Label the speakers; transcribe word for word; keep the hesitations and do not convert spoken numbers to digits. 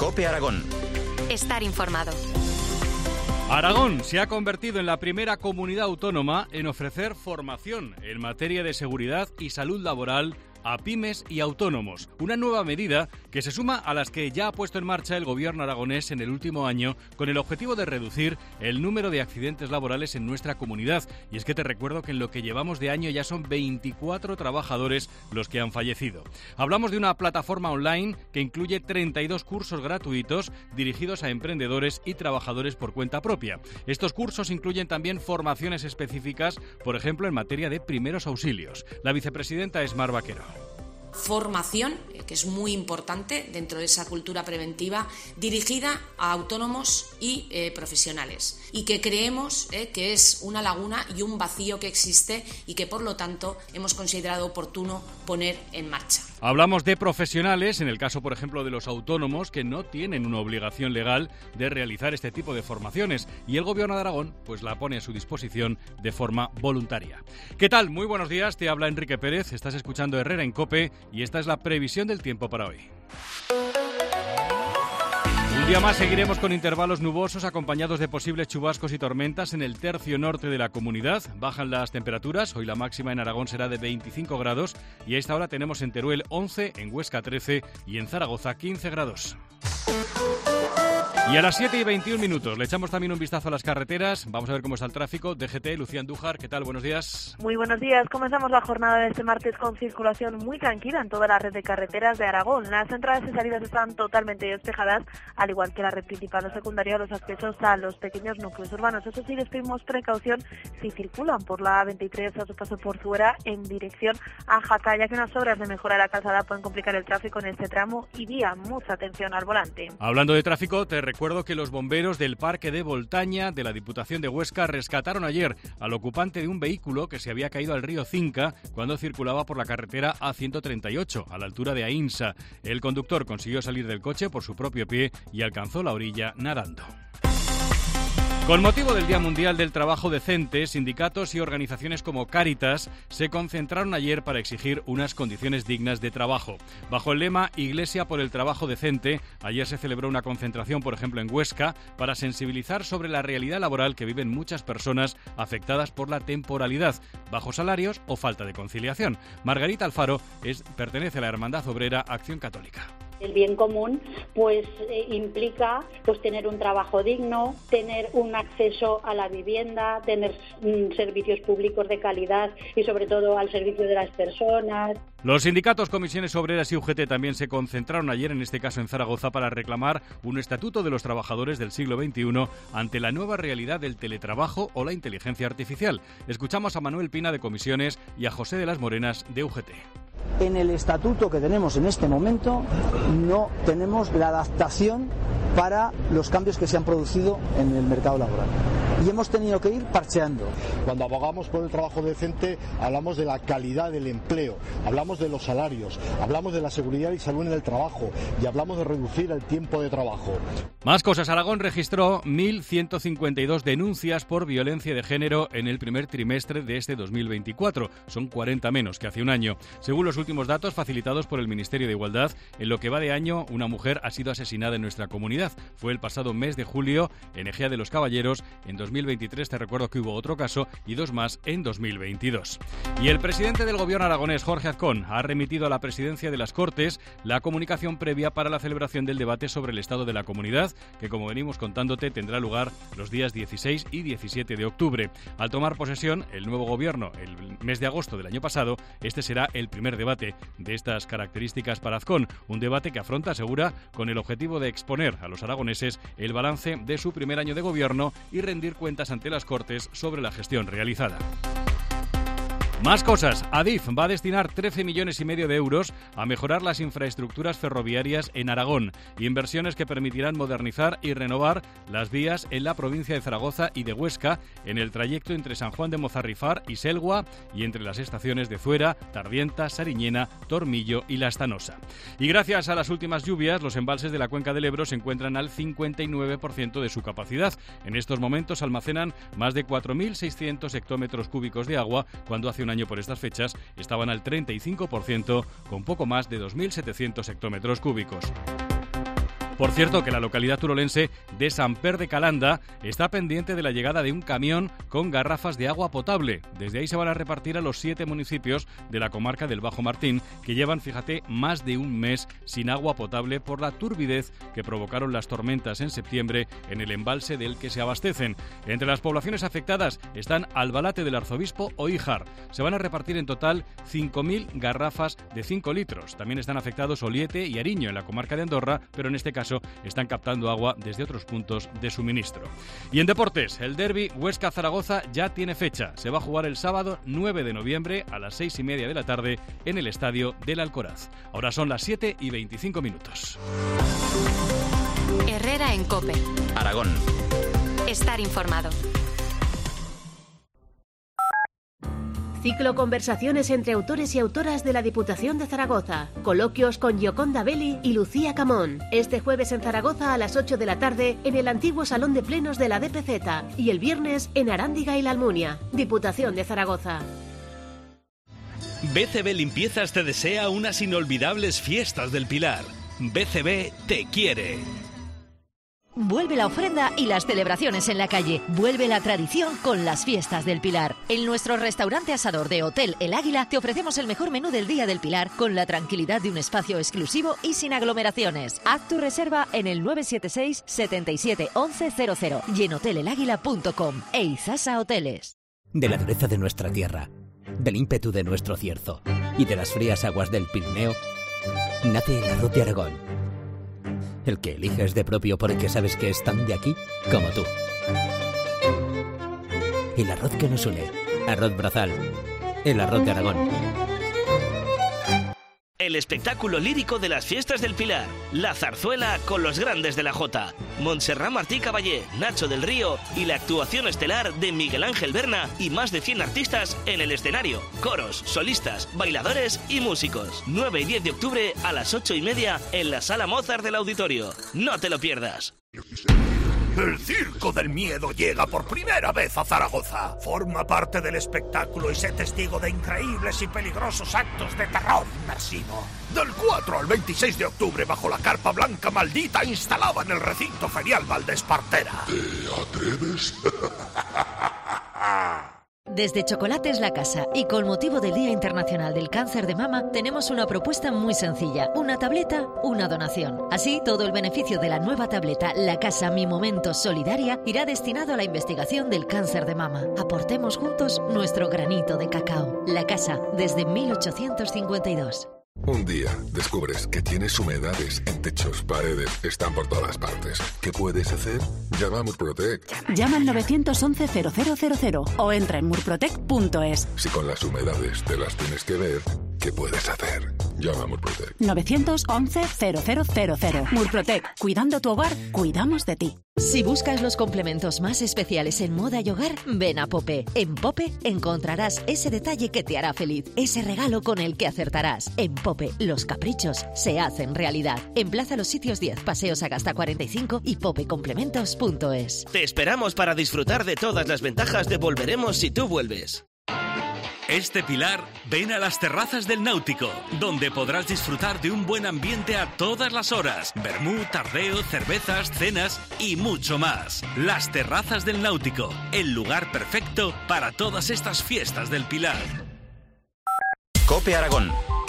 Speaker 1: COPE Aragón.
Speaker 2: Estar informado.
Speaker 3: Aragón se ha convertido en la primera comunidad autónoma en ofrecer formación en materia de seguridad y salud laboral a pymes y autónomos. Una nueva medida que se suma a las que ya ha puesto en marcha el gobierno aragonés en el último año con el objetivo de reducir el número de accidentes laborales en nuestra comunidad. Y es que te recuerdo que en lo que llevamos de año ya son veinticuatro trabajadores los que han fallecido. Hablamos de una plataforma online que incluye treinta y dos cursos gratuitos dirigidos a emprendedores y trabajadores por cuenta propia. Estos cursos incluyen también formaciones específicas, por ejemplo, en materia de primeros auxilios. La vicepresidenta es Mar Vaquero.
Speaker 4: Formación, que es muy importante dentro de esa cultura preventiva, dirigida a autónomos y eh, profesionales, y que creemos eh, que es una laguna y un vacío que existe y que por lo tanto hemos considerado oportuno poner en marcha.
Speaker 3: Hablamos de profesionales, en el caso por ejemplo de los autónomos, que no tienen una obligación legal de realizar este tipo de formaciones, y el gobierno de Aragón pues la pone a su disposición de forma voluntaria. ¿Qué tal? Muy buenos días, te habla Enrique Pérez, estás escuchando Herrera en COPE y esta es la previsión del tiempo para hoy. Un día más seguiremos con intervalos nubosos acompañados de posibles chubascos y tormentas en el tercio norte de la comunidad. Bajan las temperaturas, hoy la máxima en Aragón será de veinticinco grados y a esta hora tenemos en Teruel once, en Huesca trece y en Zaragoza quince grados. Y a las siete y veintiún minutos le echamos también un vistazo a las carreteras. Vamos a ver cómo está el tráfico. D G T, Lucía Andújar, ¿qué tal? Buenos días.
Speaker 5: Muy buenos días. Comenzamos la jornada de este martes con circulación muy tranquila en toda la red de carreteras de Aragón. Las entradas y salidas están totalmente despejadas, al igual que la red principal o secundaria, los accesos a los pequeños núcleos urbanos. Eso sí, les pedimos precaución si circulan por la A veintitrés a su paso por Zuera en dirección a Jaca, ya que unas obras de mejora de la calzada pueden complicar el tráfico en este tramo y vía. Mucha atención al volante.
Speaker 3: Hablando de tráfico, te recuerdo que los bomberos del Parque de Voltaña de la Diputación de Huesca rescataron ayer al ocupante de un vehículo que se había caído al río Cinca cuando circulaba por la carretera A ciento treinta y ocho, a la altura de Aínsa. El conductor consiguió salir del coche por su propio pie y alcanzó la orilla nadando. Con motivo del Día Mundial del Trabajo Decente, sindicatos y organizaciones como Cáritas se concentraron ayer para exigir unas condiciones dignas de trabajo. Bajo el lema Iglesia por el Trabajo Decente, ayer se celebró una concentración, por ejemplo, en Huesca, para sensibilizar sobre la realidad laboral que viven muchas personas afectadas por la temporalidad, bajos salarios o falta de conciliación. Margarita Alfaro es, pertenece a la Hermandad Obrera Acción Católica.
Speaker 6: El bien común pues eh, implica pues tener un trabajo digno, tener un acceso a la vivienda, tener mm, servicios públicos de calidad y sobre todo al servicio de las personas.
Speaker 3: Los sindicatos, comisiones obreras y U G T también se concentraron ayer, en este caso en Zaragoza, para reclamar un estatuto de los trabajadores del siglo veintiuno ante la nueva realidad del teletrabajo o la inteligencia artificial. Escuchamos a Manuel Pina de Comisiones y a José de las Morenas de U G T.
Speaker 7: En el estatuto que tenemos en este momento no tenemos la adaptación para los cambios que se han producido en el mercado laboral. Y hemos tenido que ir parcheando.
Speaker 8: Cuando abogamos por el trabajo decente, hablamos de la calidad del empleo, hablamos de los salarios, hablamos de la seguridad y salud en el trabajo y hablamos de reducir el tiempo de trabajo.
Speaker 3: Más cosas. Aragón registró mil ciento cincuenta y dos denuncias por violencia de género en el primer trimestre de este dos mil veinticuatro. Son cuarenta menos que hace un año. Según los últimos datos facilitados por el Ministerio de Igualdad, en lo que va de año, una mujer ha sido asesinada en nuestra comunidad. Fue el pasado mes de julio en Ejea de los Caballeros. En dos mil veintitrés te recuerdo que hubo otro caso y dos más en dos mil veintidós. Y el presidente del gobierno aragonés, Jorge Azcón, ha remitido a la presidencia de las Cortes la comunicación previa para la celebración del debate sobre el estado de la comunidad, que como venimos contándote tendrá lugar los días dieciséis y diecisiete de octubre. Al tomar posesión el nuevo gobierno el mes de agosto del año pasado, este será el primer debate de estas características para Azcón, un debate que afronta, asegura, con el objetivo de exponer a los aragoneses el balance de su primer año de gobierno y rendir cuentas ante las Cortes sobre la gestión realizada. Más cosas. Adif va a destinar trece millones y medio de euros a mejorar las infraestructuras ferroviarias en Aragón, inversiones que permitirán modernizar y renovar las vías en la provincia de Zaragoza y de Huesca, en el trayecto entre San Juan de Mozarrifar y Selgua y entre las estaciones de Zuera, Tardienta, Sariñena, Tormillo y La Estanosa. Y gracias a las últimas lluvias, los embalses de la cuenca del Ebro se encuentran al cincuenta y nueve por ciento de su capacidad. En estos momentos almacenan más de cuatro mil seiscientos hectómetros cúbicos de agua, cuando hace un año por estas fechas estaban al treinta y cinco por ciento, con poco más de dos mil setecientos hectómetros cúbicos. Por cierto, que la localidad turolense de Samper de Calanda está pendiente de la llegada de un camión con garrafas de agua potable. Desde ahí se van a repartir a los siete municipios de la comarca del Bajo Martín, que llevan, fíjate, más de un mes sin agua potable por la turbidez que provocaron las tormentas en septiembre en el embalse del que se abastecen. Entre las poblaciones afectadas están Albalate del Arzobispo o Híjar. Se van a repartir en total cinco mil garrafas de cinco litros. También están afectados Oliete y Ariño en la comarca de Andorra, pero en este caso están captando agua desde otros puntos de suministro. Y en deportes, el derbi Huesca-Zaragoza ya tiene fecha. Se va a jugar el sábado nueve de noviembre a las seis y media de la tarde en el estadio del Alcoraz. Ahora son las siete y veinticinco minutos.
Speaker 2: Herrera en COPE.
Speaker 1: Aragón.
Speaker 2: Estar informado.
Speaker 9: Ciclo Conversaciones entre autores y autoras de la Diputación de Zaragoza. Coloquios con Gioconda Belli y Lucía Camón. Este jueves en Zaragoza a las ocho de la tarde en el antiguo Salón de Plenos de la D P Z y el viernes en Arándiga y La Almunia. Diputación de Zaragoza.
Speaker 10: B C B Limpiezas te desea unas inolvidables fiestas del Pilar. B C B te quiere.
Speaker 11: Vuelve la ofrenda y las celebraciones en la calle. Vuelve la tradición con las fiestas del Pilar. En nuestro restaurante asador de Hotel El Águila te ofrecemos el mejor menú del Día del Pilar con la tranquilidad de un espacio exclusivo y sin aglomeraciones. Haz tu reserva en el nueve siete seis, siete siete uno uno cero cero y en hotel el águila punto com. Eizasa Hoteles.
Speaker 12: De la dureza de nuestra tierra, del ímpetu de nuestro cierzo y de las frías aguas del Pirineo, nace el arroz de Aragón. El que eliges de propio porque sabes que es tan de aquí como tú. El arroz que nos une. Arroz Brazal. El arroz de Aragón.
Speaker 13: El espectáculo lírico de las fiestas del Pilar. La zarzuela con los grandes de la Jota. Montserrat Martí Caballé, Nacho del Río y la actuación estelar de Miguel Ángel Berna y más de cien artistas en el escenario. Coros, solistas, bailadores y músicos. nueve y diez de octubre a las ocho y media en la Sala Mozart del Auditorio. No te lo pierdas.
Speaker 14: El Circo del Miedo llega por primera vez a Zaragoza. Forma parte del espectáculo y sé testigo de increíbles y peligrosos actos de terror inmersivo. Del cuatro al veintiséis de octubre, bajo la carpa blanca maldita instalada en el recinto ferial Valdespartera. ¿Te atreves?
Speaker 11: Desde Chocolates La Casa y con motivo del Día Internacional del Cáncer de Mama tenemos una propuesta muy sencilla, una tableta, una donación. Así, todo el beneficio de la nueva tableta La Casa Mi Momento Solidaria irá destinado a la investigación del cáncer de mama. Aportemos juntos nuestro granito de cacao. La Casa, desde mil ochocientos cincuenta y dos.
Speaker 15: Un día descubres que tienes humedades en techos, paredes, están por todas partes. ¿Qué puedes hacer? Llama a Murprotec.
Speaker 16: Llama al nueve once cero cero cero cero o entra en murprotec punto es.
Speaker 15: Si con las humedades te las tienes que ver, ¿qué puedes hacer? Llama a Murprotec.
Speaker 16: nueve once cero cero cero cero. Murprotec. Cuidando tu hogar, cuidamos de ti.
Speaker 11: Si buscas los complementos más especiales en moda y hogar, ven a Pope. En Pope encontrarás ese detalle que te hará feliz, ese regalo con el que acertarás. En Pope, los caprichos se hacen realidad. En Plaza Los Sitios diez, Paseos Agasta cuarenta y cinco y popecomplementos punto es.
Speaker 13: Te esperamos para disfrutar de todas las ventajas de Volveremos si tú vuelves.
Speaker 10: Este Pilar, ven a las terrazas del Náutico, donde podrás disfrutar de un buen ambiente a todas las horas. Vermú, tardeo, cervezas, cenas y mucho más. Las terrazas del Náutico, el lugar perfecto para todas estas fiestas del Pilar.
Speaker 1: COPE Aragón.